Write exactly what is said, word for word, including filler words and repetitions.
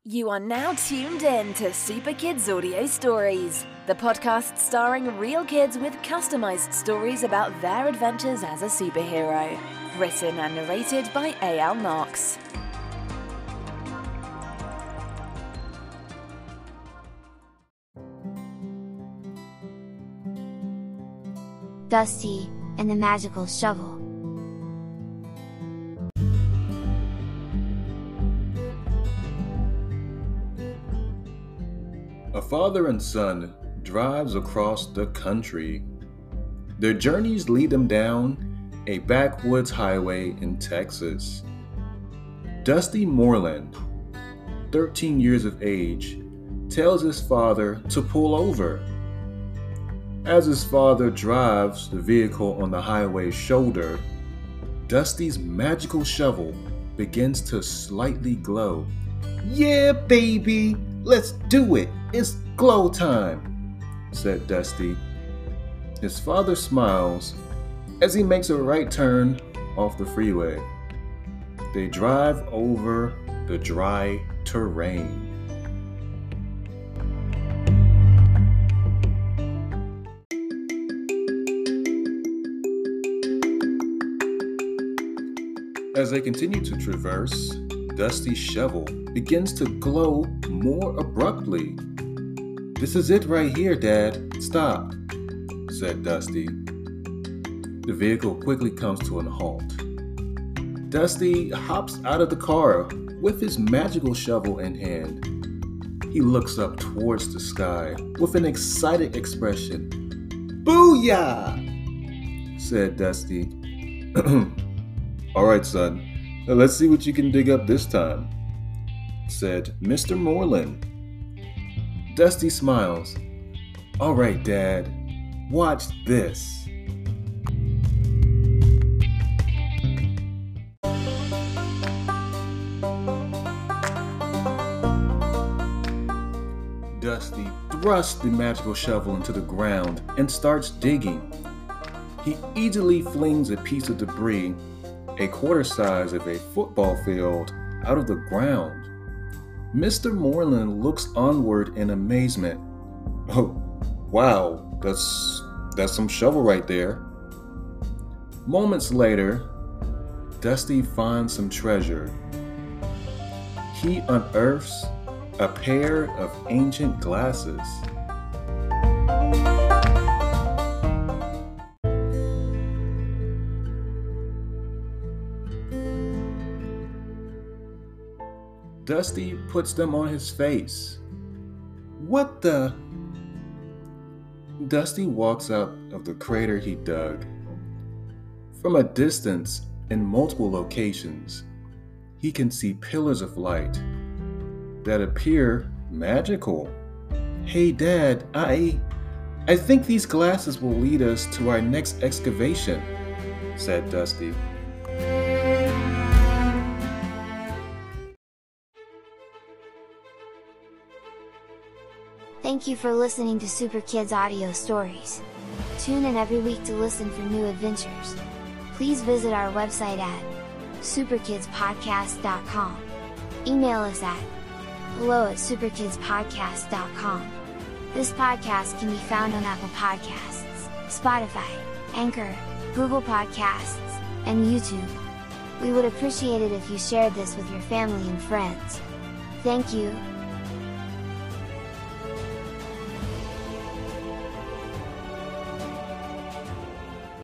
You are now tuned in to Super Kids Audio Stories, the podcast starring real kids with customized stories about their adventures as a superhero. Written and narrated by A L Knox. Dusty and the Magical Shovel. A father and son drives across the country. Their journeys lead them down a backwoods highway in Texas. Dusty Moreland, thirteen years of age, tells his father to pull over. As his father drives the vehicle on the highway's shoulder, Dusty's magical shovel begins to slightly glow. "Yeah, baby, let's do it. It's glow time," said Dusty. His father smiles as he makes a right turn off the freeway. They drive over the dry terrain. As they continue to traverse, Dusty's shovel begins to glow more abruptly. "This is it right here, Dad. Stop," said Dusty. The vehicle quickly comes to a halt. Dusty hops out of the car with his magical shovel in hand. He looks up towards the sky with an excited expression. "Booyah!" said Dusty. "All right, son. Now let's see what you can dig up this time," said Mister Moreland. Dusty smiles. "All right, Dad. Watch this." Dusty thrusts the magical shovel into the ground and starts digging. He easily flings a piece of debris, a quarter size of a football field, out of the ground. Mister Moreland looks onward in amazement. "Oh, wow, that's that's some shovel right there." Moments later, Dusty finds some treasure. He unearths a pair of ancient glasses. Dusty puts them on his face. "What the?" Dusty walks out of the crater he dug. From a distance, in multiple locations, he can see pillars of light that appear magical. "Hey, Dad, I... I think these glasses will lead us to our next excavation," said Dusty. Thank you for listening to Super Kids Audio Stories. Tune in every week to listen for new adventures. Please visit our website at super kids podcast dot com. Email us at hello at super kids podcast dot com. This podcast can be found on Apple Podcasts, Spotify, Anchor, Google Podcasts, and YouTube. We would appreciate it if you shared this with your family and friends. Thank you.